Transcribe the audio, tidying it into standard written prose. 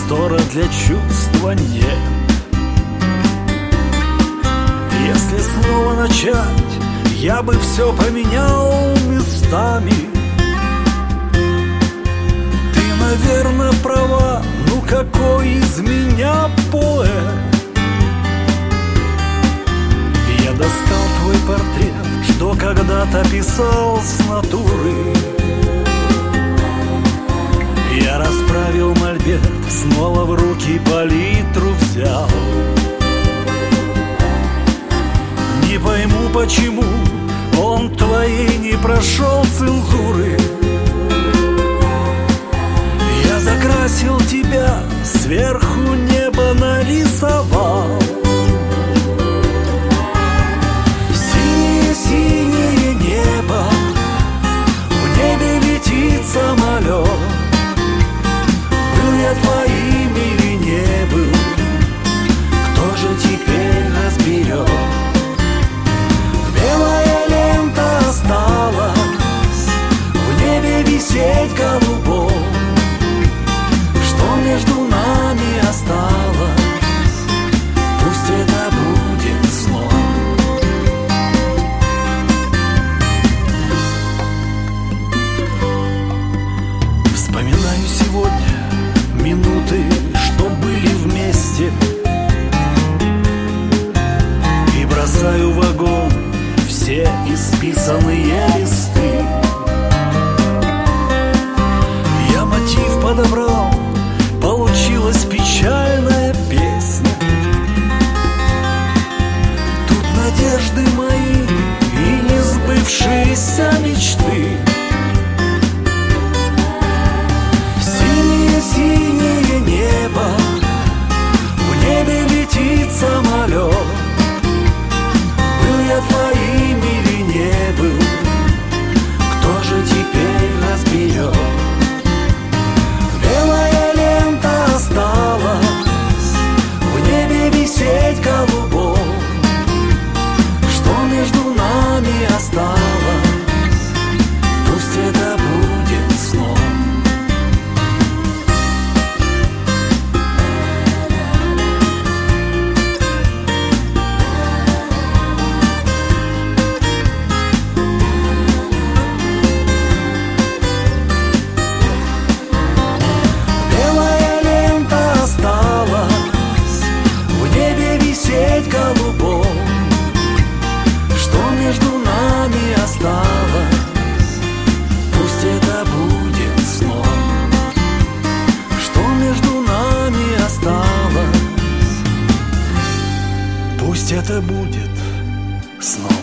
простора для чувства нет. Если снова начать, я бы все поменял местами. Ты, наверное, права, ну какой из меня поэт? Я достал твой портрет, что когда-то писал с натуры. Я расправил мольберт, снова в руки палитру взял. Не пойму, почему он твоей не прошел цензуры. Я закрасил тебя, сверху небо нарисовал. Синее небо, в небе летит самолет. Был я твоим или не был, кто же теперь разберет? Белая лента осталась, в небе висеть голубом. Что между нами осталось, пусть это будет сном. Вспоминаю сегодня минуты, что были вместе, и бросаю в огонь все исписанные листы. Я мотив подобрал, получилась печальная песня. Тут надежды мои и несбывшиеся мечты. Синее небо, в небе летит самолет. Был я твоим или не был, кто же теперь разберет? Белая лента осталась, в небе висеть голубом. Что между нами осталось, пусть это будет сном. Голубом, что между нами осталось, пусть это будет сном. Что между нами осталось, пусть это будет сном.